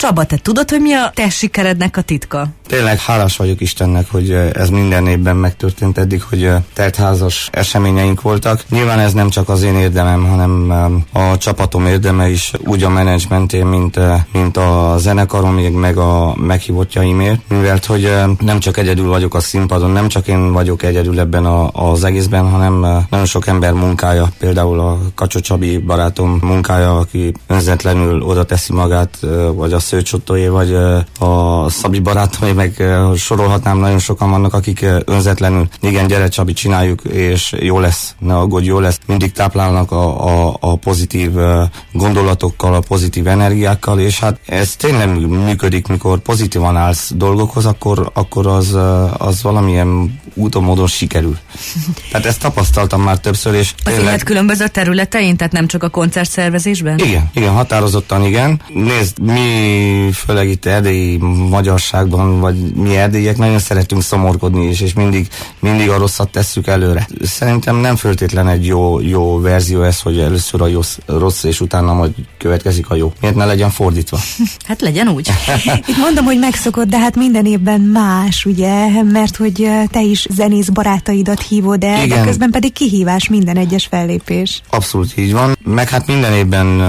Csaba, te tudod, hogy mi a te sikerednek a titka? Tényleg hálás vagyok Istennek, hogy ez minden évben megtörtént eddig, hogy teltházas eseményeink voltak. Nyilván ez nem csak az én érdemem, hanem a csapatom érdeme is, úgy a menedzsmentén, mint a zenekarom, meg a meghívottjaimért. Mivel hogy nem csak egyedül vagyok a színpadon, nem csak én vagyok egyedül ebben az egészben, hanem nagyon sok ember munkája, például a Kacsó Csabi barátom munkája, aki önzetlenül oda teszi magát, vagy a Szőcsottóé, vagy a Szabi barátomé, meg sorolhatnám, nagyon sokan vannak, akik önzetlenül, igen, gyere Csabi, csináljuk, és jó lesz, ne aggódj, jó lesz. Mindig táplálnak a pozitív gondolatokkal, a pozitív energiákkal, és hát ez tényleg működik, mikor pozitívan állsz dolgokhoz, akkor az valamilyen úton, módon sikerül. Tehát ezt tapasztaltam már többször, és az élet különböző területein, tehát nem csak a koncertszervezésben? Igen, határozottan igen. Nézd, mi főleg itt erdélyi magyarságban, vagy mi erdélyiek nagyon szeretünk szomorkodni is, és mindig a rosszat tesszük előre. Szerintem nem feltétlen egy jó verzió ez, hogy először a rossz, és utána majd következik a jó. Miért ne legyen fordítva? Hát legyen úgy. Itt mondom, hogy megszokott, de hát minden évben más, ugye, mert hogy te is zenész barátaidat hívod el, de közben pedig kihívás minden egyes fellépés. Abszolút így van, meg hát minden évben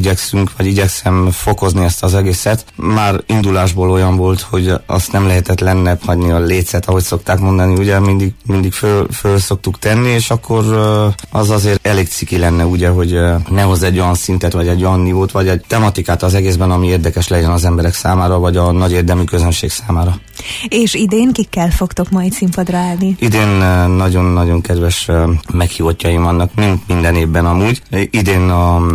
igyekszem fokozni ezt az egészet. Már indulásból olyan volt, hogy azt nem lehetett lennebb hagyni a lécet, ahogy szokták mondani, ugye mindig föl szoktuk tenni, és akkor az azért elég ciki lenne, ugye, hogy ne hoz egy olyan szintet, vagy egy olyan nívót, vagy egy tematikát az egészben, ami érdekes legyen az emberek számára, vagy a nagy érdemű közönség számára. És idén kikkel fogtok majd színpadra állni? Idén nagyon-nagyon kedves meghívottjaim vannak, minden évben amúgy. Idén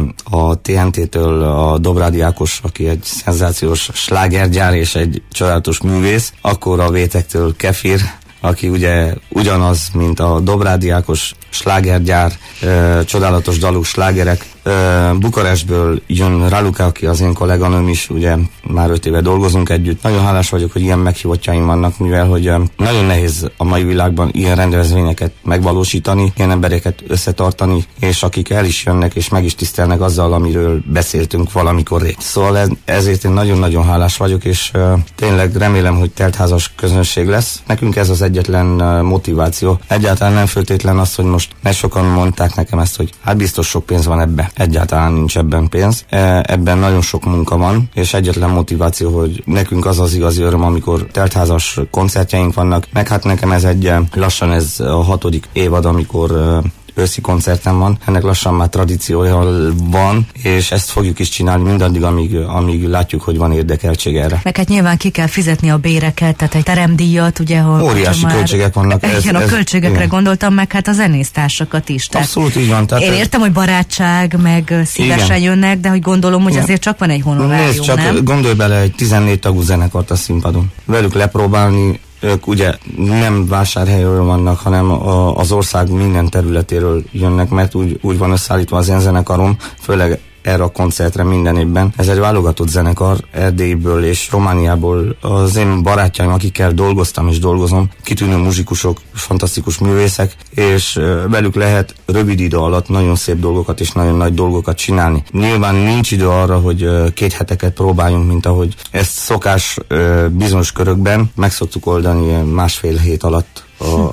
a TNT-től a Dobrádi Ákos, aki egy szenzációs slágergyár és egy csodálatos művész, akkor a Vétektől Kefir, aki ugye ugyanaz, mint a Dobrádi Ákos slágergyár, csodálatos dalú slágerek. Bukarestből jön Raluka, aki az én kolléganőm is, ugye már 5 éve dolgozunk együtt. Nagyon hálás vagyok, hogy ilyen meghívottjaim vannak, mivel hogy nagyon nehéz a mai világban ilyen rendezvényeket megvalósítani, ilyen embereket összetartani, és akik el is jönnek, és meg is tisztelnek azzal, amiről beszéltünk valamikor rég. Szóval ezért én nagyon-nagyon hálás vagyok, és tényleg remélem, hogy teltházas közönség lesz. Nekünk ez az egyetlen motiváció. Egyáltalán nem feltétlen az, hogy most, mert sokan mondták nekem ezt, hogy hát biztos sok pénz van ebbe. Egyáltalán nincs ebben pénz. Ebben nagyon sok munka van, és egyetlen motiváció, hogy nekünk az az igazi öröm, amikor teltházas koncertjeink vannak, meg hát nekem ez lassan ez a 6. évad, amikor őszi koncertem van, ennek lassan már tradíciója van, és ezt fogjuk is csinálni mindaddig, amíg látjuk, hogy van érdekeltség erre. Meg hát nyilván ki kell fizetni a béreket, tehát egy teremdíjat, ugye, óriási költségek vannak. Igen, a költségekre igen. Gondoltam, meg hát a zenésztársakat is. Abszolút így van. Én értem, hogy barátság, meg szívesen jönnek, de hogy gondolom, hogy igen. Azért csak van egy honorárium, nézd, csak nem? Gondolj bele egy 14 tagú zenekart a színpadon. Velük lepróbálni, ők ugye nem vásárhelyről vannak, hanem az ország minden területéről jönnek, mert úgy van összeállítva az én zenekarom, főleg erre a koncertre minden évben. Ez egy válogatott zenekar Erdélyből és Romániából. Az én barátjaim, akikkel dolgoztam és dolgozom, kitűnő muzsikusok, fantasztikus művészek, és velük lehet rövid idő alatt nagyon szép dolgokat és nagyon nagy dolgokat csinálni. Nyilván nincs idő arra, hogy 2 heteket próbáljunk, mint ahogy ezt szokás bizonyos körökben. Meg szoktuk oldani 1,5 hét alatt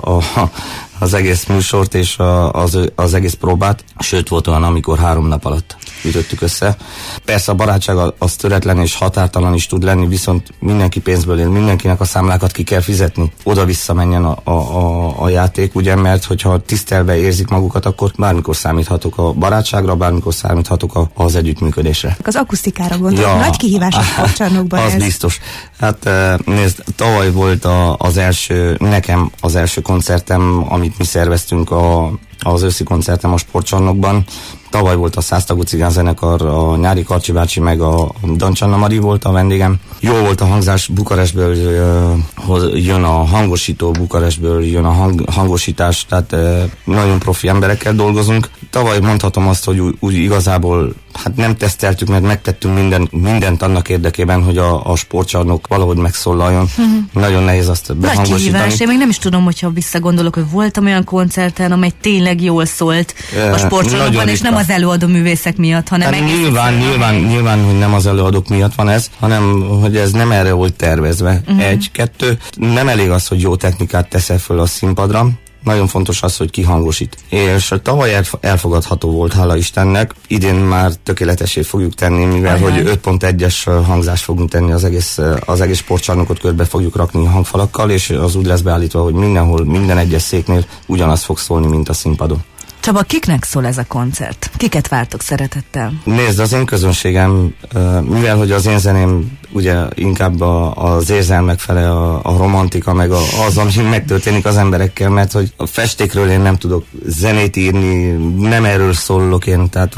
az egész műsort és az egész próbát. Sőt, volt olyan, amikor 3 nap alatt ütöttük össze. Persze a barátság az töretlen és határtalan is tud lenni, viszont mindenki pénzből él, mindenkinek a számlákat ki kell fizetni. Oda-vissza menjen a játék, ugye, mert hogyha tisztelve érzik magukat, akkor bármikor számíthatok a barátságra, bármikor számíthatok az együttműködésre. Az akusztikára gondolom, nagy kihívás a sportcsarnokban. Az biztos. Hát nézd, tavaly volt nekem az első koncertem, amit mi szerveztünk az őszi koncertem a sportcsarnokban. Tavaly volt a 100 tagú cigánzenekar, a Nyári Karcsi bácsi meg a Dancsanna Mari volt a vendégem. Jó volt a hangzás, Bukarestből jön a hangosító, Bukarestből jön a hangosítás, tehát nagyon profi emberekkel dolgozunk. Tavaly mondhatom azt, hogy úgy igazából hát nem teszteltük, mert megtettünk mindent annak érdekében, hogy a sportcsarnok valahogy megszólaljon. Nagyon nehéz azt behangosítani. Nagy kihívás. Én még nem is tudom, hogyha visszagondolok, hogy voltam olyan koncerten, amely tényleg jól szólt a sportcsarnokban, és nem az előadó művészek miatt, hanem hát nyilván, hogy nem az előadók miatt van ez, hanem hogy ez nem erre volt tervezve. Egy, kettő, nem elég az, hogy jó technikát teszel föl a színpadra, nagyon fontos az, hogy kihangosít. És tavaly elfogadható volt, hála Istennek. Idén már tökéletessé fogjuk tenni, mivel hogy 5.1-es hangzást fogunk tenni, az egész sportcsarnokot körbe fogjuk rakni hangfalakkal, és az úgy lesz beállítva, hogy mindenhol, minden egyes széknél ugyanaz fog szólni, mint a színpadon. Csaba, kiknek szól ez a koncert? Kiket vártok szeretettel? Nézd, az én közönségem, mivel hogy az én zeném ugye inkább az érzelmek fele, a romantika, meg az, ami megtörténik az emberekkel, mert hogy a festékről én nem tudok zenét írni, nem erről szólok én, tehát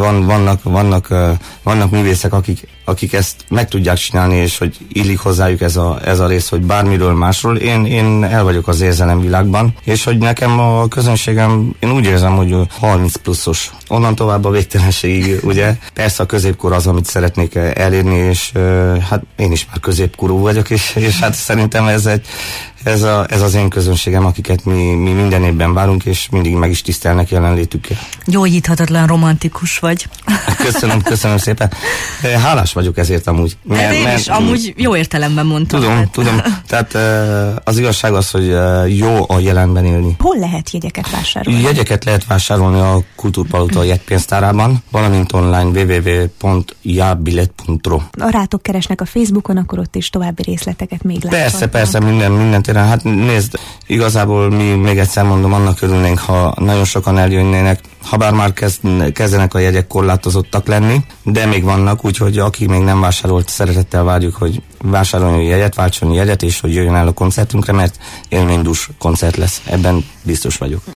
vannak művészek, akik ezt meg tudják csinálni, és hogy illik hozzájuk ez a rész, hogy bármiről másról. Én el vagyok az érzelemvilágban, és hogy nekem a közönségem, én úgy érzem, hogy 30 pluszos. Onnan tovább a végtelenségig, ugye. Persze a középkor az, amit szeretnék elérni, és hát én is már középkorú vagyok, és hát szerintem ez az én közönségem, akiket mi minden évben várunk, és mindig meg is tisztelnek jelenlétükkel. Gyógyíthatatlan romantikus vagy. Köszönöm szépen. Hálás vagyok ezért amúgy. Én is amúgy jó értelemben mondtam. Tudom. Tehát az igazság az, hogy jó a jelenben élni. Hol lehet jegyeket vásárolni? Jegyeket lehet vásárolni a Kultúrpalota jegypénztárában, valamint online www.jabilet.ro. Ha rátok keresnek a Facebookon, akkor ott is további részleteket még láthatnak. Persze, minden téren. Hát nézd, igazából mi még egyszer mondom, annak örülnénk, ha nagyon sokan eljönnének, habár már kezdenek a jegyek korlátozottak lenni, de még vannak, úgyhogy aki még nem vásárolt, szeretettel várjuk, hogy vásároljon jegyet, váltson jegyet, és hogy jöjjön el a koncertünkre, mert élménydús koncert lesz. Ebben biztos vagyok.